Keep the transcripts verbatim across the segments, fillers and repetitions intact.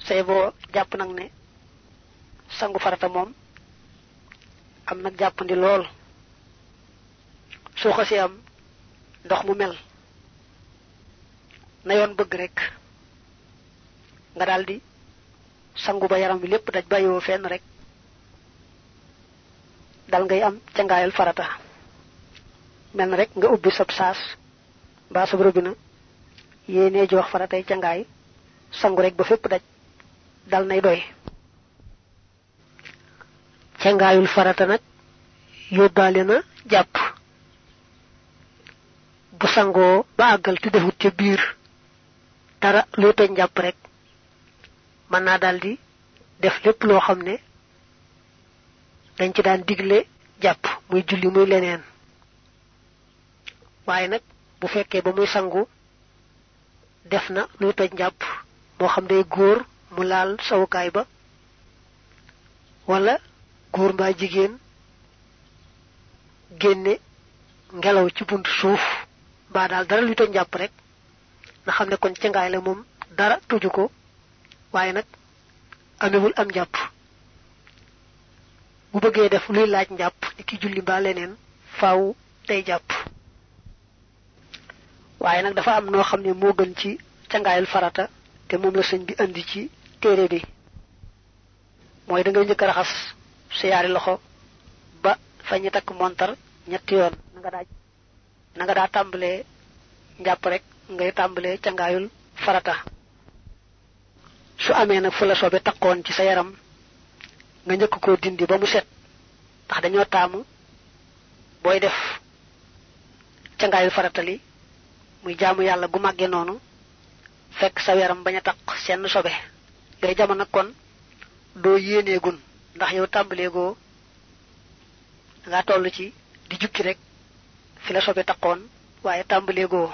say bo japp nak ne sangu farata mom am nak jappandi lol so xasse am ndox mu mel na yoon bëgg rek nga daldi sangu ba yaram bi lepp daj bayo fenn rek dal ngay am ca ngaayal farata mel rek nga ubbi sab saas ba sa robina yene jox faratay ca ngaay sangu rek ba fepp daj dal nay doy ca ngaayul farata nak yobale na japp bu sango ba agal ti defut ci biir dara lu toj japp rek man na daldi def lepp lo xamne dañ ci daan diglé japp muy julli muy leneen waye nak bu fekke ba muy sangu def na lu toj japp mo xam day goor mu laal sawukaay ba wala goor ba jigen génné ngelaw ci buntu suuf ba dal dara lu toj japp rek na xamne kon ci ngaay la mom dara tuju ko waye nak amewul am japp bu bëggee def luy laaj japp ki julli ba leneen faaw day japp waye nak dafa am no xamne mo gën ci cangaayal farata te mom la señ bi andi ci téré bi moy da nga ñëk raxas sa yaari loxo ba fañi tak montar ñetti yoon nga daaj nga da tambalé japp rek ngay tambalé cangaayul farata su amé nak fu la sobé takkon ci sa yaram nga ñëk ko dindi ba mu set tax dañoo taamu boy def cangaayul farata li muy jaamu yalla gu magge nonu fekk sa yaram baña tak sen sobé ngay jamono kon do yéné gun ndax yow tambalé go nga tollu ci di jukki rek fi la sobé takkon waye tambalé go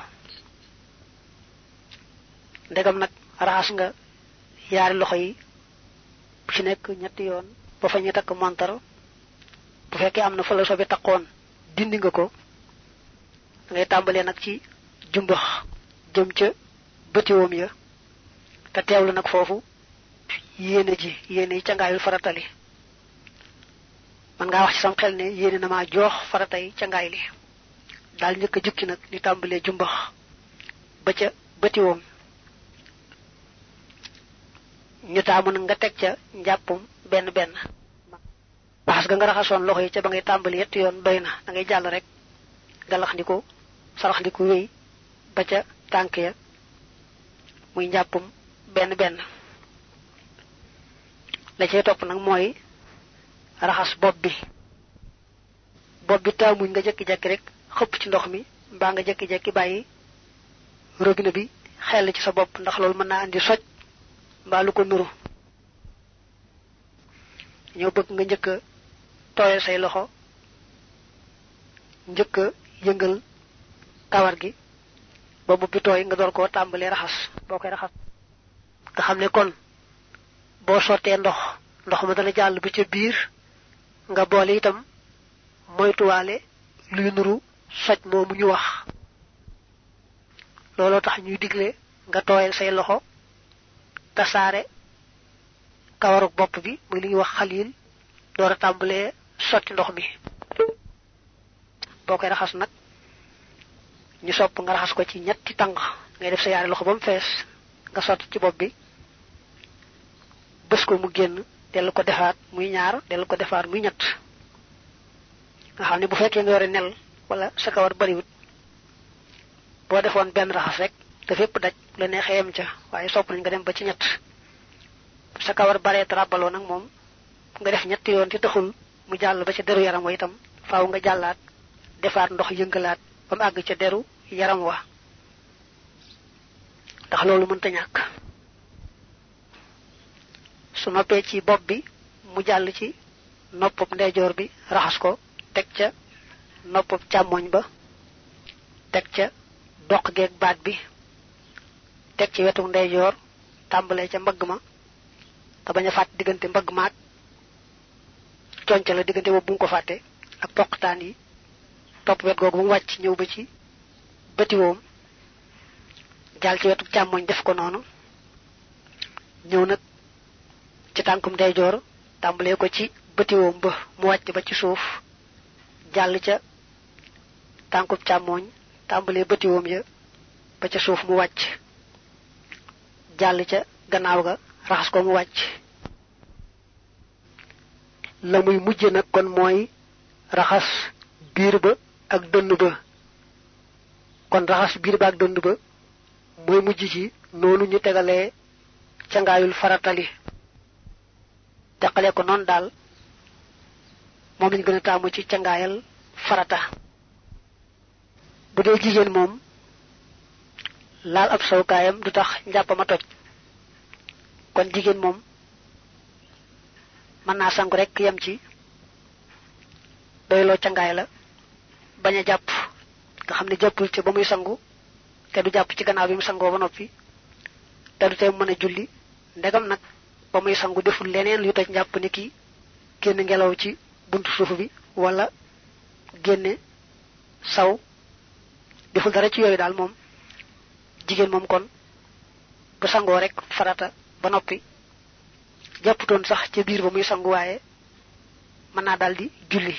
ndegam nak raxas nga yaari loxo yi ci nek ñetti yoon ba fa ñu tak montar bu fekke amna fa la sobé takkon dindi nga ko ngay tambalé nak ci jumbax jëm ca bëti wom ya ta teewlu nak fofu yene ji yene ci ngaayul faratali man nga wax ci sam xel ne yene na ma jox faratay ci ngaay li dal ñëk jukki nak ni tambalé jumbax ba ca bëti wom ñu taamu nga tek ca njàppum benn benn parce que nga raxasoon loxo yi ca ba ngay tàmbali yett yoon doy na da ngay jàll rek galax ndiko sarax ndiko wéy ba ca tànk ya muy njàppum benn benn la cay topp nag mooy raxas bopp bi bopp bi taamuñ nga jekki-jekki rek xëpp ci ndox mi mbaa nga jekki-jekki bàyyi robinet bi xel ci sa bopp ndax loolu mën naa andi soj mbaa lu ko nuru ñoo bëgg nga njëkk tooyal say loxo njëkk yëngal kawar gi ba bu tooy nga door koo tàmbalee raxas boo koy raxas nga xam ne kon boo sottee ndox ndox ma dana jàll ba ca biir nga boole itam moytuwaale luy nuru soj moomu ñu wax looloo tax ñuy digle nga tooyal say loxo tasaare kawaruk bopp bi muy li ñuy wax xalil door a tàmbalee sotti ndox mi boo koy raxas nag ñu sopp nga raxas ko ci ñetti tang ngay def sa yaari loxo ba mu fees nga sotti ci bopp bi bës ko mu génn dellu ko defaat muy ñaar dellu ko defaat muy ñett nga xam ne bu fekkee nga yore nel wala sa kawar bariwut boo defoon benn raxas rek te fépp daj la neexee yem ca waaye sopp nañ nga dem ba ci ñett sa kawar baree trabaloo nag moom nga def ñett yoon ci taxul mu jàll ba ca deru yaram wa itam faaw nga jàllaat defaat ndox yëngalaat ba mu àgg ca deru yaram wa ndax loolu mënta ñàkk su noppee ci bopp bi mu jàll ci noppub ndeyjoor bi raxas ko teg ca noppub càmmoñ ba teg ca doq geeg baat bi teg ci wetu ndeyjoor tàmbalee ca mbagg ma te bañ a fàtt diggante mbagg maag conca la diggante boobu bu ko fàtte ak poqtaan yi topp wet googu bu mu wàcc ñëw ba ci bëti woom jàll ci wetu càmmoñ def ko noonu ñëw nag ci tànkum ndeyjoor tàmbalee ko ci bëtiwoom ba mu wàcc ba ci suuf jàll ca tànkub càmmooñ tàmbalee bëtiwoom ya ba ca suuf mu wàcc jàll ca gannaaw ga raxas ko mu wàcc la muy mujj nag kon mooy raxas biir ba ak dënn ba kon raxas biir ba ak dënn ba mooy mujj ci noonu ñu tegalee cangaayul faratali teqale ko noonu daal moom lañ gën a taamu ci cangaayal farata bu dee jigéen moom laal ab sawkaayam du tax njàppama toj kon jigéen moom mën naa sangu rek yem ci doyloo cangaay la bañ a jàpp nga xam ne jàppul ci ba muy sangu te du jàpp ci gannaaw bi mu sangoo ba noppi te du tee mën a julli ndegam nag ba muy sangu deful leneen lu toj njàpp ni ki génn ngelaw ci buntu suuf bi wala génne saw deful dara ci yooyu daal moom jigéen moom kon bu sangoo rek farata ba noppi jàpputoon sax ca biir ba muy sangu waaye mën naa daal di julli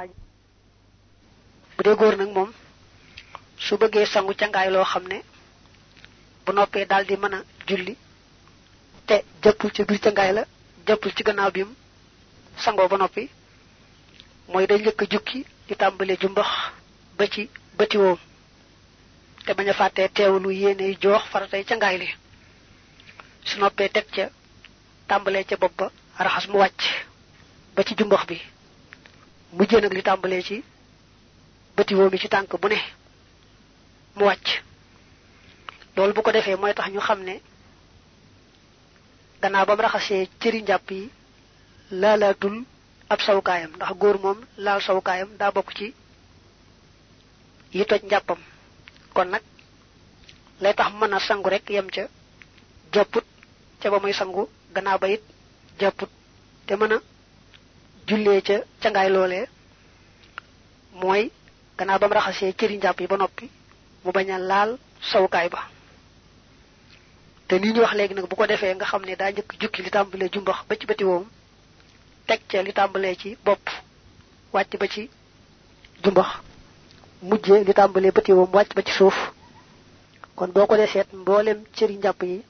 bu dee góor nag moom su bëggee sangu cangaay loo xam ne bu noppee daal di mën a julli te jàppul ca biir cangaay la jàppul ci gannaaw bi mu sangoo ba noppi mooy day njëkk a jukki di tàmbalee jumbax ba ci bëtiwoom te bañ a fàttee teewlu yéene joox faratay cangaay li su noppee teg ca tàmbalee ca bopp ba raxas mu wàcc ba ci jumbax bi mujjee nag li tàmbalee ci bëtiwoom yi ci tànk bu ne mu wàcc loolu bu ko defee mooy tax ñu xam ne gannaaw ba mu raxasee cëri njàpp yi laalaatul ab sawukaayam ndax góor moom laal sawukaayam daa bokk ci yi toj njàppam kon nag lay tax mën a sangu rek yem ca jàpput ca ba muy sangu gannaaw ba it jàpput te mën a jullee ca cangaay loolee mooy gannaaw ba mu raxasee cëri njàpp yi ba noppi mu bañ a laal sawukaay ba te ni ñu wax léegi nag bu ko defee nga xam ne daa njëkk jukki li tàmbalee jumbax ba ci bëti woom teg ca li tàmbalee ci bopp wàcc ba ci jumbax mujjee li tàmbalee bëti woom wàcc ba ci suuf kon boo ko dee seet mboolem cëri njàpp yi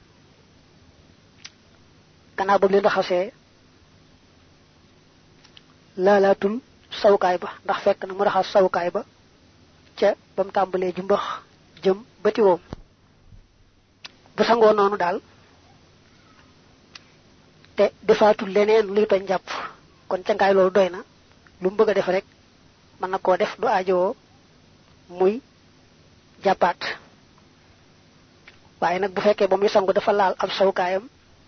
gannaaw ba leen raxasee laalaatul sawukaay ba ndax fekk na mu raxas sawukaay ba ca ba mu tàmbalee jumbax jëm bëti woom bu sangoo noonu daal te defaatul leneen luy toj njàpp kon cangaay loolu doy na lu mu bëgg a def rek mën na koo def du aajowoo muy jàppaat waaye nag bu fekkee ba muy sangu dafa laal ab sawukaayam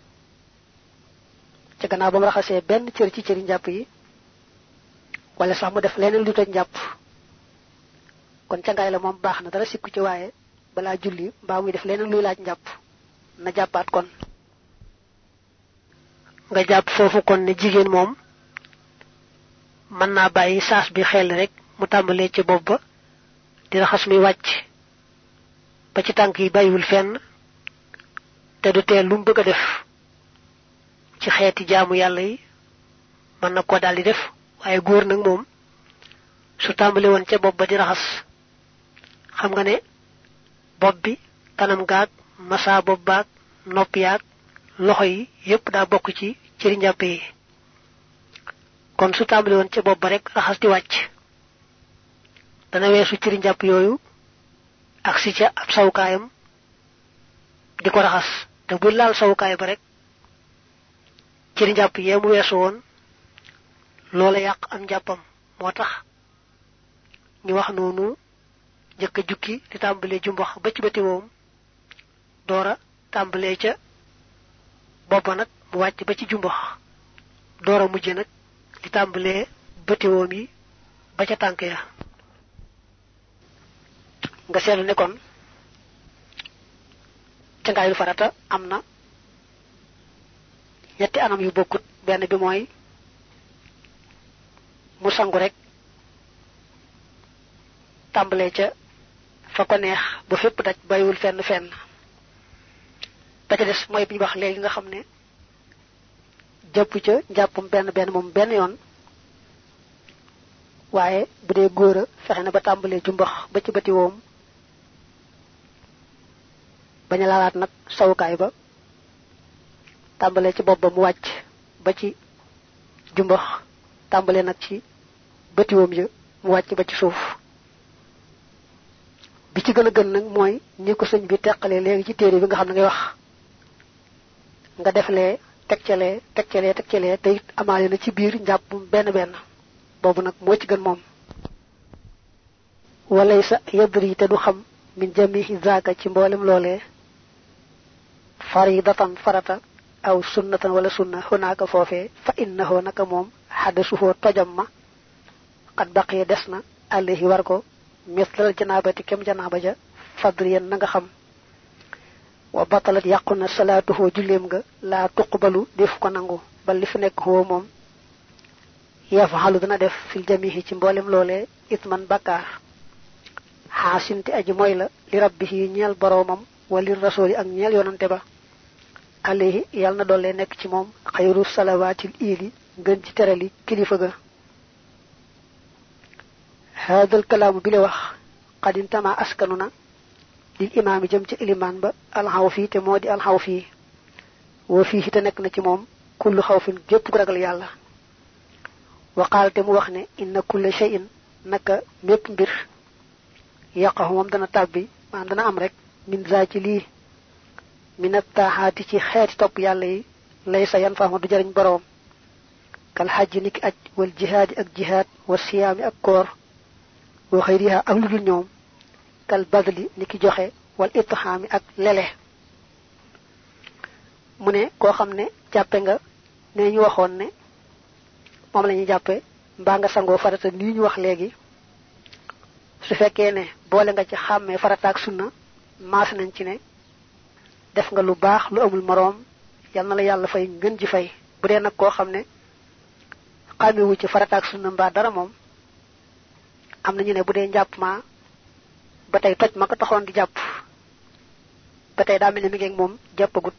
ca gannaaw ba mu raxasee benn cër ci cëri njàpp yi wala sax mu def leneen luy toj njàpp kon cangaay la moom baax na dara sikku ci waaye balaa julli mbaa muy def leneen luy laaj njàpp na jàppaat kon nga jàpp foofu kon ne jigéen moom mën naa bàyyi saas bi xel rek mu tàmbalee ci bopp ba di raxas muy wàcc ba ci tànk yi bàyyiwul fenn te du teel lu mu bëgg a def ci xeeti jaamu yàlla yi mën na ko daal di def waaye góor nag moom su tàmbale woon ca bopp ba di raxas xam nga ne bopp bi kanam gaag massa bopp baag nopp yaag loxo yi yépp daa bokk ci cëri njàpp yi kon su tàmbale woon ca bopp ba rek raxas di wàcc dana weesu cëri njàpp yooyu ak si ca ab sawukaayam di ko raxas te bu laal sawukaay ba rek cëri njàpp yee mu weesu woon loola yàq am njàppam moo tax ñu wax noonu njëkk a jukki di tàmbalee jumbax ba ci bëti woom doora tàmbalee ca boppa nag mu wàcc ba ci jumbax doora mujj nag di tàmbalee bëti woom yi ba ca tànk ya nga seetlu ne kon cangaayul farata am na ñetti anam yu bokkut benn bi mooy mu sangu rek tàmbalee ca fa ko neex ba fépp daj bàyyiwul fenn fenn ba ca des mooy bi ñu wax léegi nga xam ne jàpp ca njàppum benn benn moom benn yoon waaye bu dee góor a fexe na ba tàmbalee jumbax ba ci bëti woom bañ a laalaat nag sawukaay ba tàmbalee ci bopp ba mu wàcc ba ci jumbax tàmbalee nag ci bëti woom ya mu wàcc ba ci suuf bi ci gën a gën nag mooy ñi ko sëñ bi teqalee léegi ci téere bi nga xam ne ngay wax nga deflee tegcalee tegcalee tegcalee te it amaale na ci biir njàpp benn benn boobu nag moo ci gën moom walay sa yadri te du xam min jamihi zaaka ci mboolem loolee faridatan farata aw sunnatan wala sunna hunaaka foofee fa innahu naka moom xadasuhoo tojam ma qad baqiya des na alayhi war ko mislal janaabati kem janaaba ja fadriyan na nga xam wa batalat yàqu na salaatuhoo julleem nga laa tuqbalu def ko nangu bal li fi nekk hoo moom yafaxalu dana def fil jamihi ci mboolem loolee itman bakkaar xaasinti aji mooy la li rabbihi ñeel boroomam wali rasuli ak ñeel yonante ba alayhi yàlla na doole nekk ci moom xayru salawaatil iili ngën ci terali kilifa ga haadal kalaamu bi le wax xadintama askanu na lil imaami jëm ci ilimaan ba alxawfi te moo di alxawfi wa fii te nekk na ci moom kullu xawfin gépp gu ragal yàlla waqaal te mu wax ne inna kulla shay'in naka mépp mbir yaqahu moom dana tàbbi maanaam dana am rek min za ci lii minat taaxaati ci xeeti topp yàlla yi lay sa yan faama du jariñ boroom kal xajji niki aj wal jihaadi ak jihaad wa siyaami ak koor wa xayriha ak lu dul ñoom kal badli niki joxe wal itxaami ak lele mu ne koo xam ne jàppe nga ne ñu waxoon ne moom la ñuy jàppe mbaa nga sangoo farata nii ñu wax léegi su fekkee ne boole nga ci xàmmee farata ak sunna maas nañ ci ne def nga lu baax lu amul moroom yal na la yàlla fay ngën ji fay bu dee nag koo xam ne xàmmewu ci farata ak sunna mbaa dara moom am nañu ne bu dee njàpp ma ba tey toj ma ko taxoon di jàpp ba tey daa mel ne mi ngi moom jàppagut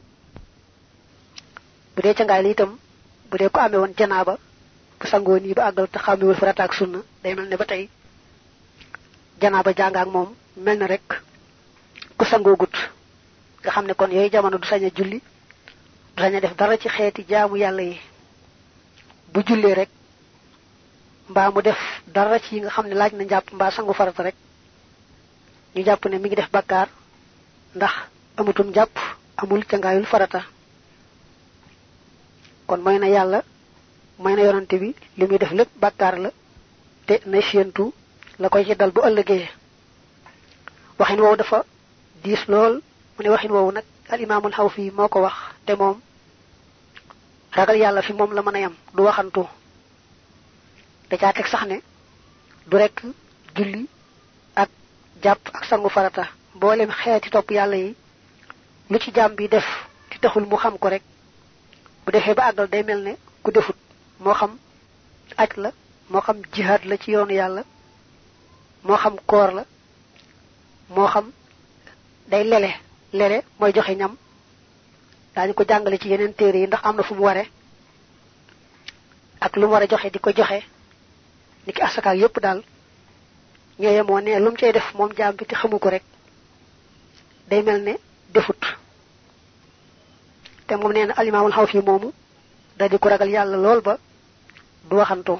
bu dee ca ngaay li itam bu dee ko amee woon janaaba bu sangoo nii ba àggal te xàmmewul farata ak sunna day mel ne ba tey janaaba jàng ak moom mel na rek ku sangoo gut nga xam ne kon yooyu jamono du sañ a julli du sañ a def dara ci xeeti jaamu yàlla yi bu jullee rek mbaa mu def dara ci yi nga xam ne laaj na njàpp mbaa sangu farata rek ñu jàpp ne mi ngi def bakkaar ndax amutum jàpp amul cangaayul farata kon mooy na yàlla mooy na yonante bi li muy def lépp bakkaar la te na séentu la koy ci dal bu ëllëgee waxin woowu dafa diis lool mu ne waxin woowu nag al imaamul Xawfi moo ko wax te moom ragal yàlla fi moom la mën a yam du waxantu da caa teg sax ne du rekk julli ak jàpp ak sangu farata mboolem xeeti topp yàlla yi lu ci jaam bi def ti taxul mu xam ko rek bu defee ba àggal day mel ne ku defut moo xam aj la moo xam jihaad la ci yoonu yàlla moo xam koor la moo xam day lele lele mooy joxe ñam daañu ko jàngale ci yeneen téere yi ndax am na fu mu ware ak lu mu war a joxe di ko joxe ni ki asaka yépp daal ñooye moo ne lu mu cay def moom jaam bi te xamu ko rek day mel ne defut te moom nee na alimaamul Xawfi moomu da di ko ragal yàlla lool ba du waxantoo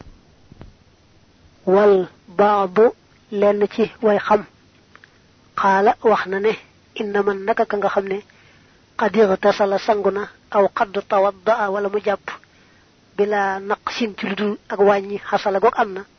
wal baadu lenn ci way xam xaala wax na ne inna man naka ka nga xam ne qad ightasala sangu na aw qad tawaddaa wala mu jàpp bila naqsin ci lu dul ak wàññi xasala goog am na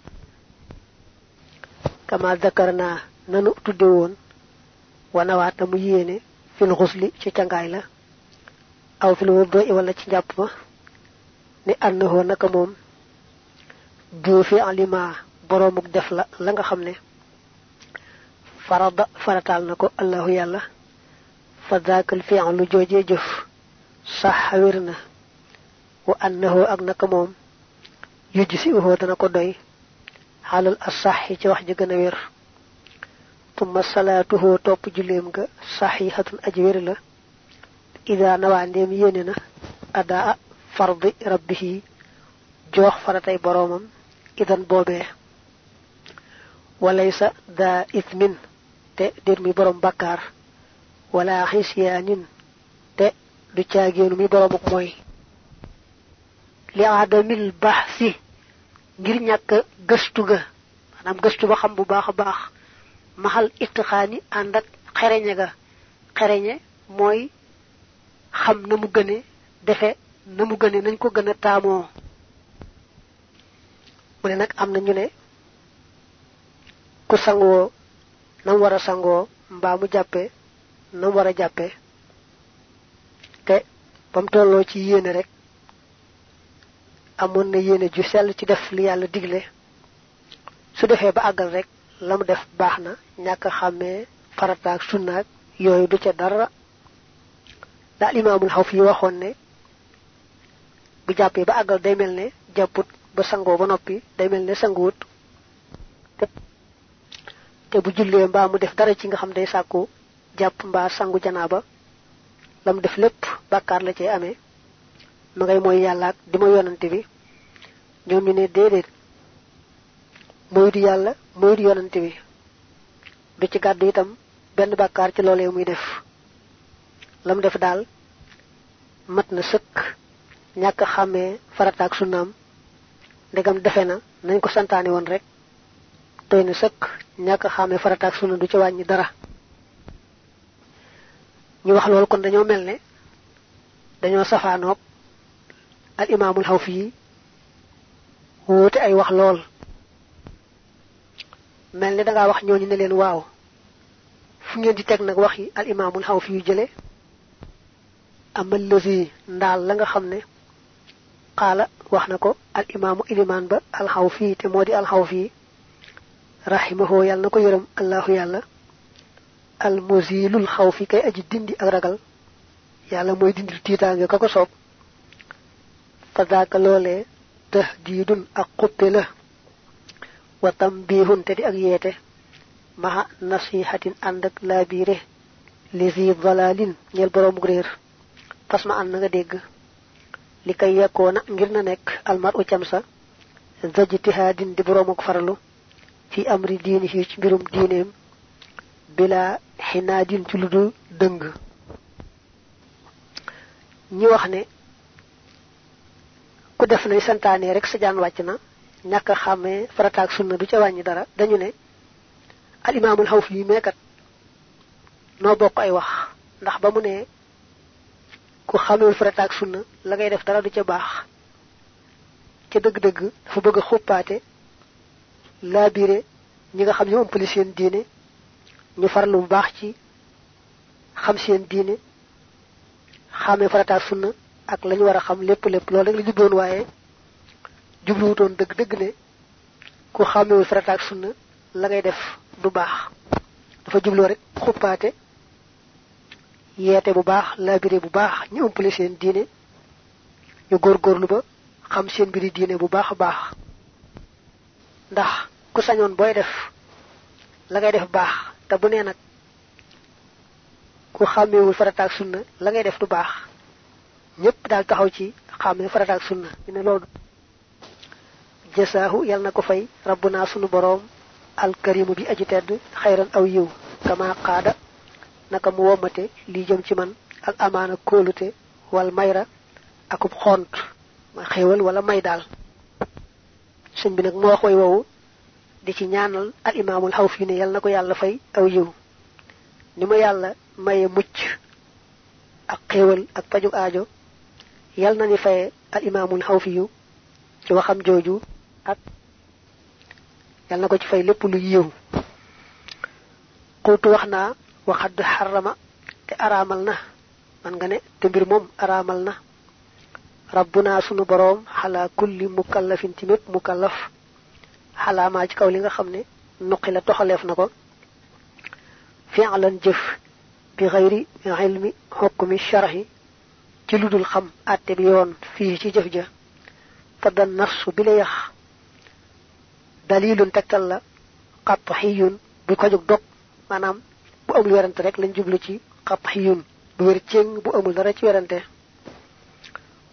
kama zakarna nanu tudde woon wanawaata mu yéene fil xusli ci cangaay la aw fil wudu wala ci njàpp ma ni annahu naka moom du fi alima boroomuk def la la nga xam ne farada farataal na ko allahu yàlla fa daakal fi'lu joojee jëf sax wér na wa annahu ak naka moom yujzi'uhu dana ko doy xaalal asaxi ci wax ji gën a wér tumma salaatuhu topp julleem nga saxihatun aji wér la ida nawaa ndéem yéene na adaa fardi rabbihi jox faratay boromam idan bobé walaysa da ithmin te dir mi borom bakar wala hisyanin te du ciagenu mi boromuk moy li adamil bahsi ngir ñak gëstu ga manam gëstu ba xam bu baaxa baax mahal ittikhani andak xereñe ga xereñe moy xam na mu gëne defé na mu gëne nañ ko gëna taamo mu ne nak amna ñu ne ku sango nam wara sango mba mu jappé nam wara jappé te bam tollo ci yene rek amon na yene ju sel ci def li yalla diglé su defé ba agal rek lam def baxna ñaka xamé farata ak sunna yoyu du ca dara da imamul hawfi waxon ne bu jappé ba agal day melne japput ba sango ba nopi day melne sanguut te bu julle mba mu def dara ci nga xam day sakku japp mba sangu janaba lam def lepp bakkar la ci amé ma ngay moy yalla ak dima yonante bi ñoom ñu ne déedéet moy du yalla moy du yonante bi du ci gaddu itam benn bakkar ci lolé muy def lam def dal mat na sëkk ñàkk xàmmee farata ak sunnaam ndegam defe na nañ ko santaane woon rek doy na sëkk ñàkk xàmmee farata ak sunna du ci wàññi dara ñu wax loolu kon dañoo mel ne dañoo safaanoog al imaamul Hawfi yi wóote ay wax lool mel ne dangaa wax ñooñu ne leen waaw fu ngeen di teg nag wax yi al imaamul Hawfi yu jële amal lazi ndaal la nga xam ne qala waxnako al imam iliman ba al hawfi te modi al hawfi rahimahu yalla nako yeureum allah yalla al muzilul khawfi kay aji dindi ak ragal yalla moy dindi titanga kako sopp fadaka lolé tahdidun ak qutla wa tambihun te di ak yete maha nasihatin andak labire lizi dhalalin ñel borom réer fasma an nga dégg li kay yakona ngir na nek almaru camsa zajtihadin di boromuk farlu fi amri dinihi ci mbirum diineem bila hinadin ci ludu deung ñi wax ne ku def nay santane rek sa jaan wacc na ñaka xamé farata ak sunna du ci wañi dara dañu ne al imam al hawfi mekat no bokk ay wax ndax ba mu ne ku xamul farata ak sunna la ngay def dara du ci bax ci deug deug dafa bëgg xuppaté labiré ñi nga xam ñu ëmpali seen diiné ñu farlu bu baax ci xam seen diiné xamé farata ak sunna ak lañu wara xam lepp lepp loolu rek la jubboon waaye jubluwutoon deug deug ne ku xamul farata ak sunna la ngay def du baax dafa jublu rek xuppaté yété bu baax labiré bu baax ñu ëmpali seen diiné ñu gor gorlu ba xam seen biri diiné bu baax baax ndax ku sañoon boy def la ngay def baax ta bu né nak ku xamewul farata ak sunna la ngay def du baax ñepp dal taxaw ci xamé farata ak sunna ñu loolu jasaahu yal na ko fay rabbuna sunu borom al karim bi aji tedd khayran aw yiw kama qada naka mu womate li jëm ci man al amana kolute wal mayra akub xont ma xewal wala may dal señ bi nak mo wax way wowu di ci ñaanal al imamul hawfi ne yal nako yalla fay aw yiw nima yalla maye mucc ak xewal ak paju aajo yal na ni fay al imamul hawfi yu ci waxam joju ak yal nako ci fay lepp lu yiw qultu waxna وقد حرم اراملنا من غني تمبر موم اراملنا ربنا سونو بروم على كل مكلف تيمت مكلف على ما ci kaw li nga xamne nuqila toxalef nako fi'lan jëf bi ghayri ilmi hukmi shar'i ci ludul xam atté bi yoon fi ci jëf ja fadan nafsu bi la yax dalilun takal la qat'iyun bi ko jog dok manam bu amul werante rek lañ jublu ci qat'iyun bu wër ceng bu amul dara ci werante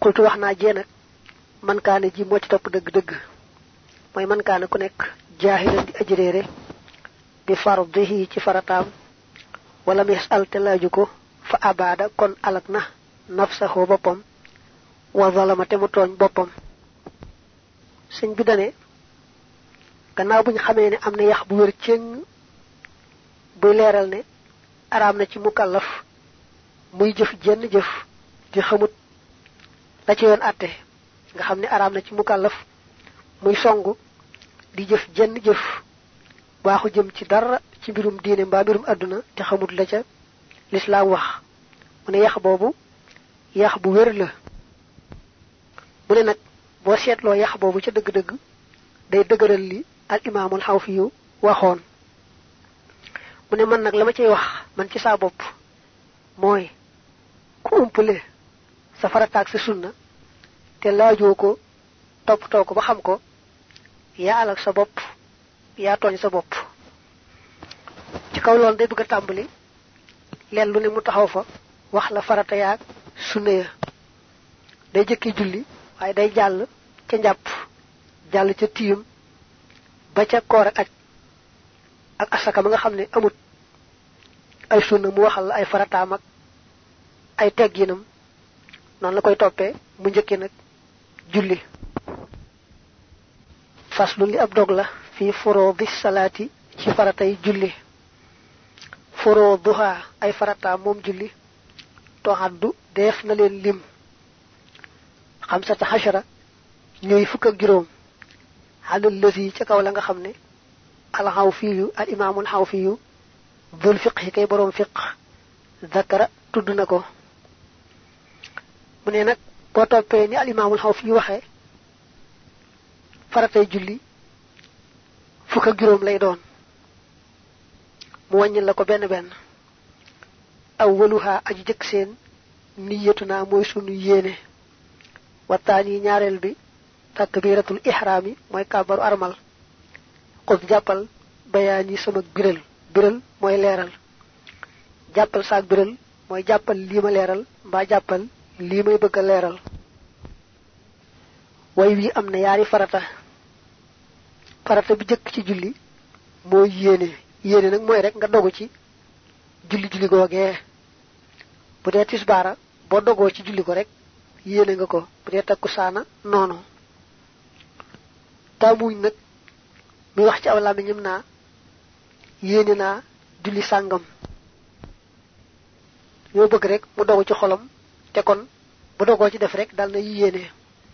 qultu waxna jee nak man kaane ji mo ci top deug deug moy man kaane ku nek jahilan di ajrere bi fardihi ci faratam wala misal te laaju ko fa abada kon alakna nafsahu bopam wa zalama te mu togn bopam señ bi dane gannaaw buñ xamé ne amna yax bu wër ceng bu leral ne aram na ci mukallaf muy jëf jenn jëf di xamut la ci yoon atté nga xamni aram na ci mukallaf muy songu di jëf jenn jëf waxu jëm ci dara ci mbirum diine mba mbirum aduna te xamut la ca l'islam wax mu ne yax bobu yax bu wër la mu ne nak bo sétlo yax bobu ci deug deug day deugural li al imamul hawfiyu waxon mu ne man nak lama cey wax man ci sa bop moy ku umpule sa farata ak sa sunna te laajo ko top to ko ba xam ko ya alak sa bop ya togn sa bop ci kaw lol day bëgg tambali len lu ne mu taxaw fa wax la farata ya sunna ya day jëkki julli way day jall ci njàpp jall ci tiyum ba ca koor ak ak asaka ma nga xamne amut ay sunna mu waxal ay farataam ak ay tegginam non la koy topé mu ñëkke nak julli faslu li ab dog la fi furudi salati ci faratay julli furuduha ay farata mom julli to haddu def na len lim khamsata hashara ñoy fukk ak juroom halul lazi ci kaw la nga xamne al hawfiyu al imamul hawfiyu dul fiqh kay borom fiqh zakara tuduna ko mune nak bo topé ni al imamul hawfiyu waxe faratay julli fukk ak juroom lay doon mu wañal la ko ben ben awwaluha aji jek seen niyatuna moy sunu yene watani ñaarel bi takbiratul ihrami moy kabaru armal ko jappal bayani sama biral biral moy leral jappal saak biral moy jappal lima leral mba jappal limay bëgg leral way wi amna yaari farata farata bi jëk ci julli moy yene yene nak moy rek nga dogu ci julli julli goge bu dé tisbara bo dogo ci julli ko rek yene nga ko bu dé takusana nono tamuñ nak mi wax ci awla mi ñim na yene na julli sangam yo bëgg rek mu dogu ci xolam té kon bu dogo ci def rek dal na yene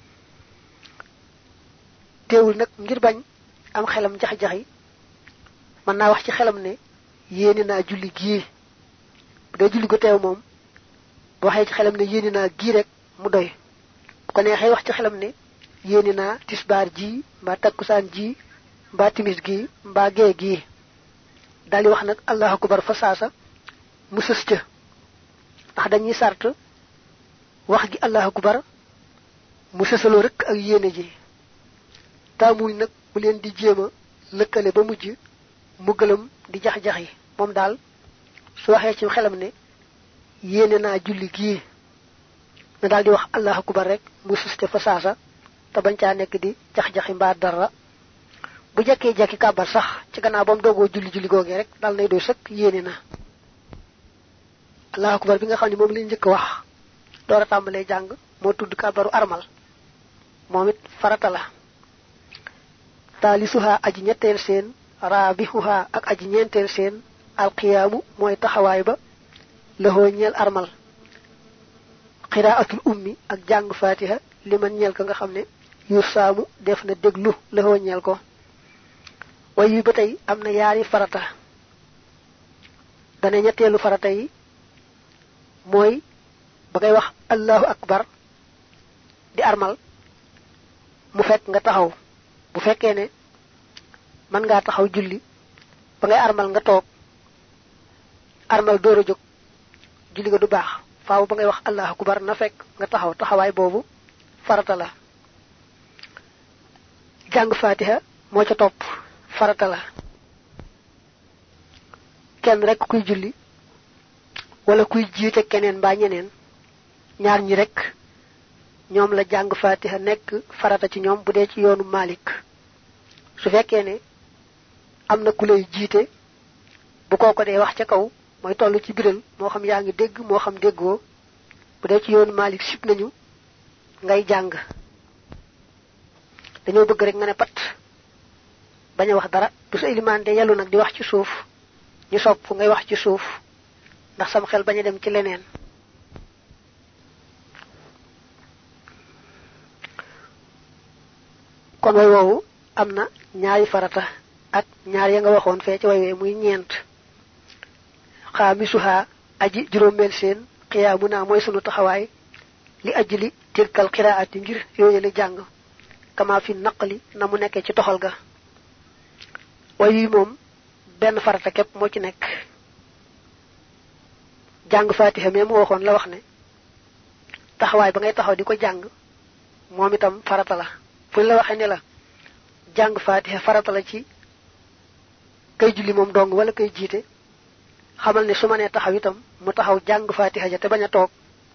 teewul nak ngir bañ am xelam jax jaxi man na wax ci xelam ne yene na julli gi bu dé julli go teew mom bu waxé ci xelam ne yene na gi rek mu doy ko neexé wax ci xelam ne yene na tisbar ji mba takusan ji mba timis gi mba gee gi dali wax nak allahu akbar fa sasa mu sës ca ndax dañuy sart wax gi allahu akbar mu sësalo rek ak yene ji tamuñ nak bu len di jema lekkale ba mujj mu gëlem di jax jaxi mom dal su waxé ci xelam ne yene na julli gi na dal di wax allahu akbar rek mu sëste fa sasa ta bañ ca nek di jax jaxi mba dara bu jekké jekki kabar sax ci gannaaw bam dogo julli julli gogé rek dal nay doy sëkk yene na allahu akbar bi nga xamni mom li ñëk wax doora tambalé jang mo tudd kabaru armal momit farata la talisuha aji ñettel seen rabihuha ak aji ñentel seen alqiyamu moy taxaway ba leho ñel armal qira'atul ummi ak jang fatiha liman ñel ka nga xamne yusamu def na deglu leho ñel ko wayu batay amna yaari farata dana ñettelu farata yi moy bagay wax allahu akbar di armal mu fekk nga taxaw bu fekkee ne man nga taxaw julli ba ngay armal nga tok armal dooro jog julli ga du bax faaw ba ngay wax allahu akbar na fekk nga taxaw taxaway bobu farata la jang fatiha mo ca top farata la kenn rek kuy julli wala kuy jité keneen ba ñeneen ñaar ñi rek ñoom la jàng fatiha nekk farata ci ñoom bu dee ci yoonu Malik su fekkee ne am na ku lay jiite bu kooko dee wax ca kaw mooy toll ci biral moo xam yaa ngi dégg moo xam déggoo bu dee ci yoonu Malik sib nañu ngay jàng dañoo bëgg rek nga ne pat bañ a wax dara bu sa ilimaan de yàllu nag di wax ci suuf ñu sopp ngay wax ci suuf ndax sam xel bañ a dem ci leneen kon way woowu am na ñaari farata ak ñaar ya nga waxoon fee ci way wee muy ñeent xaamisuha aji juróomeel seen qiyaamuna mooy sunu taxawaay li ajli tilkal qiraati ngir yooyu la jàng kama fi naqli na mu nekkee ci toxal ga way wi moom benn farata képp moo ci nekk jàng fatiha mais mu waxoon la wax ne taxawaay ba ngay taxaw di ko jàng moom itam farata la fu la waxee ne la jàng fatiha farata la ci kay julli moom dong wala kay jiite xamal ne su ma nee taxaw itam mu taxaw jàng fatiha ja te bañ a toog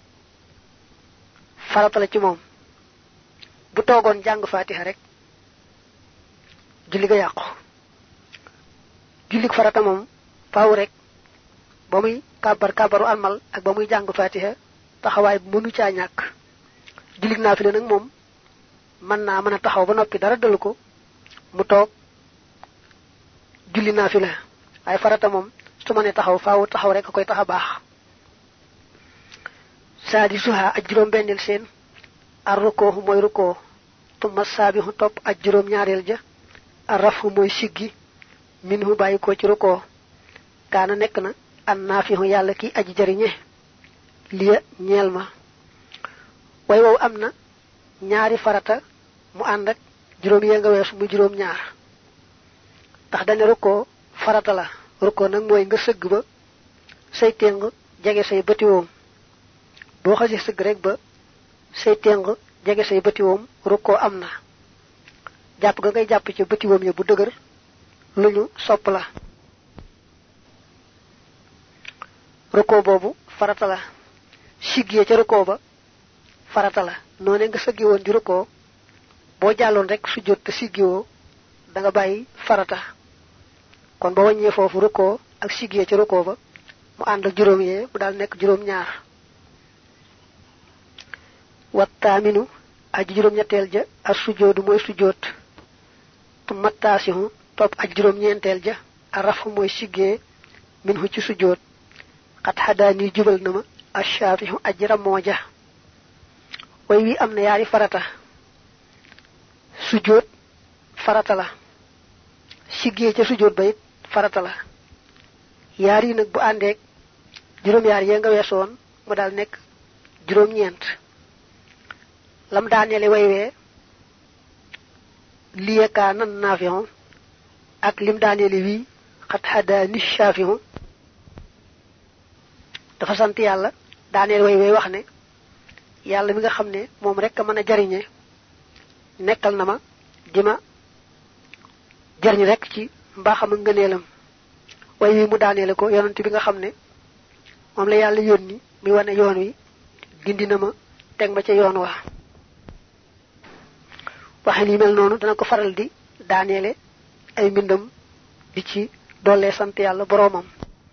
farata la ci moom bu toogoon jàng fatiha rek julli ga yàqu jullik farata moom faaw rek ba muy kàbbar kàbbaru almal ak ba muy jàng fatiha taxawaay bu mënu caa ñàkk jullik naafila nag moom mën naa mën a taxaw ba noppi dara dalu ko mu toog julli naafila ay farata moom su ma ne taxaw faaw taxaw rek a koy tax a baax saadi suha ak juróom benneel seen ar rukoo mooy rukoo tumma saabihu topp ak juróom ñaareel ja ar rafu mooy siggi minhu bàyyi ko ci rukoo kaana nekk na an naafihu yàlla ki aji jariñe liya ñeel ma way wow am na ñaari farata mu ànd ak juróom yee nga weesu mu juróom ñaar ndax dane rukoo farata la rukoo nag mooy nga sëgg ba say téng jege say bëtiwoom boo xasee sëgg rek ba say téng jege say bëtiwoom rukoo am na jàpp ga ngay jàpp ci bëtiwoom ya bu dëgër lu ñu sopp la rukoo boobu farata la siggee ca rukoo ba farata la noone nga sëggi woon di rukoo boo jàlloon rek sujjóot te siggiwoo da nga bàyyi farata kon ba wàññee foofu rukoo ak siggee ca rukoo ba mu ànd ak juróom yee mu daal nekk juróom ñaar wattaaminu aji juróom ñetteel ja ak sujjóotu mooy sujjóot tu mattaasihu topp ak juróom ñeenteel ja ak rafu mooy siggee minhu ci sujjóot xat xadaani jubal na ma ashaafihu aji ramoo ja way wi am na yaari farata sujjóot farata la siggee ca sujjóot ba it farata la yaar yi nag bu àndeek juróom yaar yee nga weesoon mu daal nekk juróom ñeent lam daaneele way wee liyekaa nan naafihu ak lim daaneele wii xat xadaani shaafihu dafa sant yàlla daaneel way way wax ne yàlla mi nga xam ne moom rek a mën a jariñe nekkal na ma di ma jariñ rek ci mbaaxam ak ngëneelam way wi mu daaneele ko yonent bi nga xam ne moom la yàlla yónni mi wane yoon wi gindi na ma teg ma ca yoon wa waxin yi mel noonu dana ko faral di daaneele ay mbindam di ci dollee sant yàlla boroomam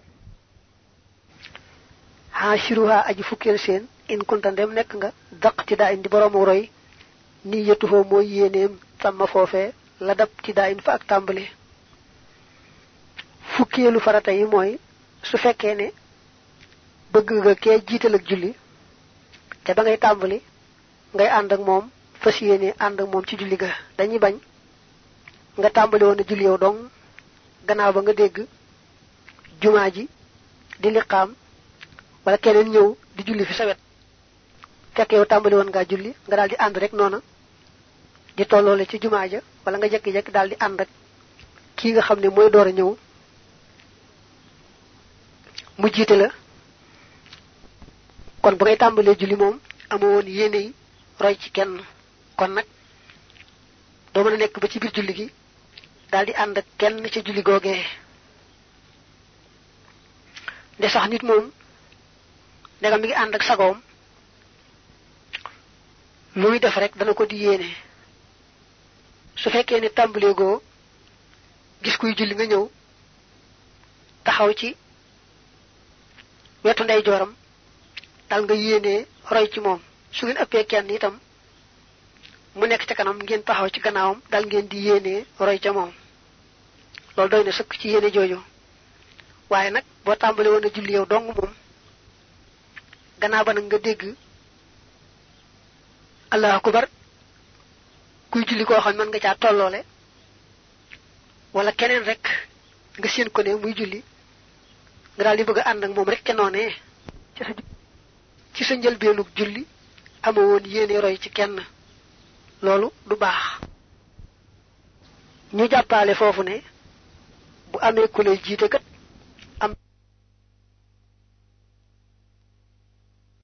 hashiruha aji fukkeel seen in kunta ndem nekk nga daq ci daa indi boroomu roy ni yetuhoo mooy yéeneem tàmma foofee la dab ci daa in fa ak tàmbali fukkeelu farata yi mooy su fekkee ne bëgg nga kee jiital ak julli te ba ngay tàmbali ngay ànd ak moom fas yéene ànd ak moom ci julli ga dañuy bañ nga tàmbali woon a julli yow dong gannaaw ba nga dégg jumaa ji di liqaam wala keneen ñëw di julli fi sa wet fekk yow tàmbali woon ngaa julli nga daal di ànd rek noona di tolloole ci jumaa ja wala nga jekki-jekki daal di ànd ak kii nga xam ne mooy door a ñëw mu jiite la kon bu ngay tàmbalee julli moom amoo woon yéene yi roy ci kenn kon nag doo mën a nekk ba ci biir julli gi daal di ànd ak kenn ca julli googee nde sax nit moom ndegam mi ngi ànd ak sagoom lu muy def rek dana ko di yéene su fekkee ne tàmbalee goo gis kuy julli nga ñëw taxaw ci wetu ndey jooram dal nga yéene roy ci moom su ngeen ëppee kenn itam mu nekk ci kanam ngeen taxaw ci gannaawam dal ngeen di yéene roy ca moom loolu doy na sëkk ci yéene jooju waaye nag boo tàmbale woon a julli yow dong moom gannaaw ba nag nga dégg allahu akbar kuy julli koo xam mën nga caa tolloole wala keneen rek nga seen ko ne muy julli nga daal di bëgg a ànd ak moom rek ca noonee ci sa ci sa njëlbeenug julli amoo woon yéene roy ci kenn loolu du baax ñu jàppaale foofu ne bu amee ku lay jiite kat